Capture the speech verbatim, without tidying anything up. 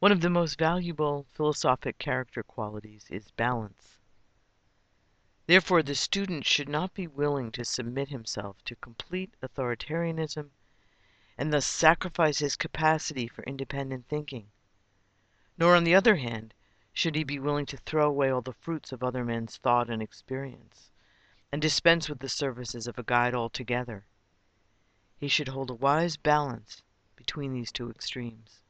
One of the most valuable philosophic character qualities is balance. Therefore, the student should not be willing to submit himself to complete authoritarianism and thus sacrifice his capacity for independent thinking. Nor, on the other hand, should he be willing to throw away all the fruits of other men's thought and experience, and dispense with the services of a guide altogether. He should hold a wise balance between these two extremes.